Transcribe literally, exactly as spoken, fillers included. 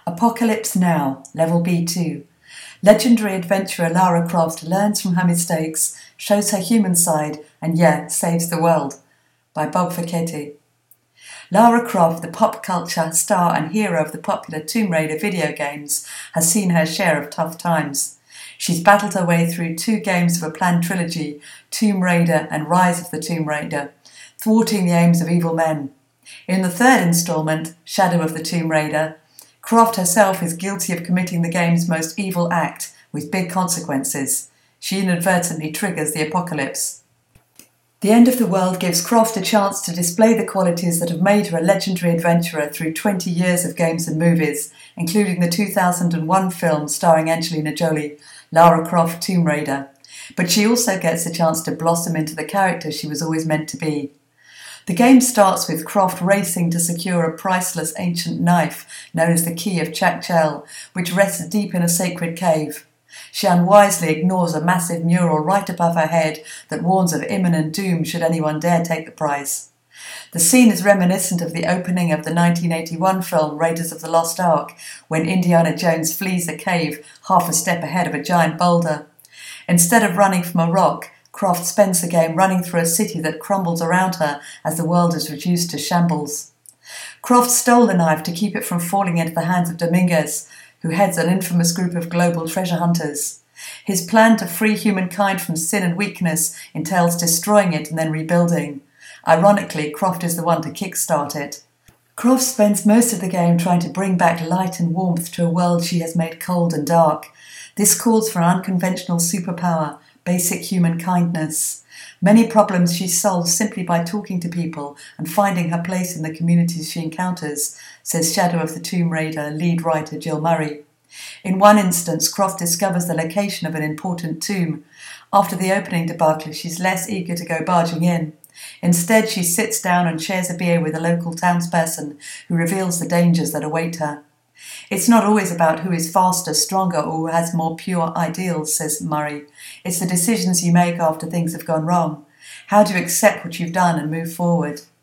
Apocalypse Now, Level B two. Legendary adventurer Lara Croft learns from her mistakes, shows her human side, and yet saves the world. By Bob Facchetti. Lara Croft, the pop culture star and hero of the popular Tomb Raider video games, has seen her share of tough times. She's battled her way through two games of a planned trilogy, Tomb Raider and Rise of the Tomb Raider, thwarting the aims of evil men. In the third instalment, Shadow of the Tomb Raider, Croft herself is guilty of committing the game's most evil act, with big consequences. She inadvertently triggers the apocalypse. The end of the world gives Croft a chance to display the qualities that have made her a legendary adventurer through twenty years of games and movies, including the two thousand one film starring Angelina Jolie, Lara Croft Tomb Raider. But she also gets a chance to blossom into the character she was always meant to be. The game starts with Croft racing to secure a priceless ancient knife known as the Key of Chak Chel, which rests deep in a sacred cave. She unwisely ignores a massive mural right above her head that warns of imminent doom should anyone dare take the prize. The scene is reminiscent of the opening of the nineteen eighty-one film Raiders of the Lost Ark, when Indiana Jones flees a cave half a step ahead of a giant boulder. Instead of running from a rock, Croft spends the game running through a city that crumbles around her as the world is reduced to shambles. Croft stole the knife to keep it from falling into the hands of Dominguez, who heads an infamous group of global treasure hunters. His plan to free humankind from sin and weakness entails destroying it and then rebuilding. Ironically, Croft is the one to kickstart it. Croft spends most of the game trying to bring back light and warmth to a world she has made cold and dark. This calls for an unconventional superpower, basic human kindness. Many problems she solves simply by talking to people and finding her place in the communities she encounters, says Shadow of the Tomb Raider lead writer Jill Murray. In one instance, Croft discovers the location of an important tomb. After the opening debacle, she's less eager to go barging in. Instead, she sits down and shares a beer with a local townsperson who reveals the dangers that await her. It's not always about who is faster, stronger, or who has more pure ideals, says Murray. It's the decisions you make after things have gone wrong. How do you accept what you've done and move forward?